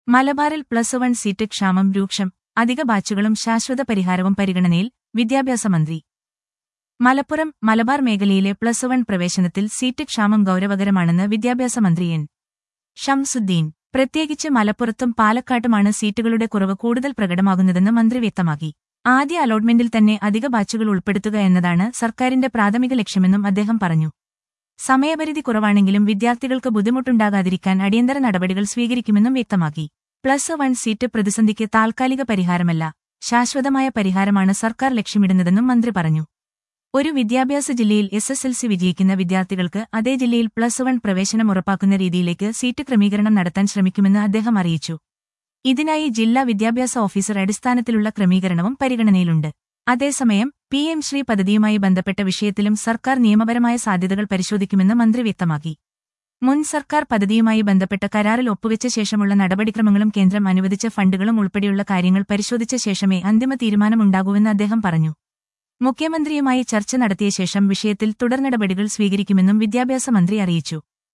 മലബാറിൽ +1 സീറ്റ് ക്ഷാമം രൂക്ഷം. അധിക ബാച്ചുകളും ശാശ്വത പരിഹാരവും പരിഗണനയിൽ. വിദ്യാഭ്യാസ മന്ത്രി. മലപ്പുറം മലബാർ മേഖലയിലെ +1 പ്രവേശനത്തിൽ സീറ്റ് ക്ഷാമം ഗൌരവകരമാണെന്ന് വിദ്യാഭ്യാസ മന്ത്രി എൻ. ഷംസുദ്ദീൻ. പ്രത്യേകിച്ച് മലപ്പുറത്തും പാലക്കാട്ടുമാണ് സീറ്റുകളുടെ കുറവ് കൂടുതൽ പ്രകടമാകുന്നതെന്ന് മന്ത്രി വ്യക്തമാക്കി. ആദ്യ അലോട്ട്മെന്റിൽ തന്നെ അധിക ബാച്ചുകൾ ഉൾപ്പെടുത്തുക എന്നതാണ് സർക്കാരിന്റെ പ്രാഥമിക ലക്ഷ്യമെന്നും അദ്ദേഹം പറഞ്ഞു. സമയപരിധി കുറവാണെങ്കിലും വിദ്യാർത്ഥികൾക്ക് ബുദ്ധിമുട്ടുണ്ടാകാതിരിക്കാൻ അടിയന്തര നടപടികൾ സ്വീകരിക്കുമെന്നും വ്യക്തമാക്കി. +1 സീറ്റ് പ്രതിസന്ധിക്ക് താൽക്കാലിക പരിഹാരമല്ല, ശാശ്വതമായ പരിഹാരമാണ് സർക്കാർ ലക്ഷ്യമിടുന്നതെന്നും മന്ത്രി പറഞ്ഞു. ഒരു വിദ്യാഭ്യാസ ജില്ലയിൽ SSLC വിജയിക്കുന്ന വിദ്യാർത്ഥികൾക്ക് അതേ ജില്ലയിൽ +1 പ്രവേശനം ഉറപ്പാക്കുന്ന രീതിയിലേക്ക് സീറ്റ് ക്രമീകരണം നടത്താൻ ശ്രമിക്കുമെന്ന് അദ്ദേഹം അറിയിച്ചു. ഇതിനായി ജില്ലാ വിദ്യാഭ്യാസ ഓഫീസർ അടിസ്ഥാനത്തിലുള്ള ക്രമീകരണവും പരിഗണനയിലുണ്ട്. അതേസമയം PM ശ്രീ പദ്ധതിയുമായി ബന്ധപ്പെട്ട വിഷയത്തിലും സർക്കാർ നിയമപരമായ സാധ്യതകൾ പരിശോധിക്കുമെന്ന് മന്ത്രി വ്യക്തമാക്കി. മുൻ സർക്കാർ പദ്ധതിയുമായി ബന്ധപ്പെട്ട കരാറിൽ ഒപ്പുവെച്ച ശേഷമുള്ള നടപടിക്രമങ്ങളും കേന്ദ്രം അനുവദിച്ച ഫണ്ടുകളും ഉൾപ്പെടെയുള്ള കാര്യങ്ങൾ പരിശോധിച്ച ശേഷമേ അന്തിമ തീരുമാനമുണ്ടാകൂവെന്ന് അദ്ദേഹം പറഞ്ഞു. മുഖ്യമന്ത്രിയുമായി ചർച്ച നടത്തിയ ശേഷം വിഷയത്തിൽ തുടർനടപടികൾ സ്വീകരിക്കുമെന്നും വിദ്യാഭ്യാസ മന്ത്രി അറിയിച്ചു.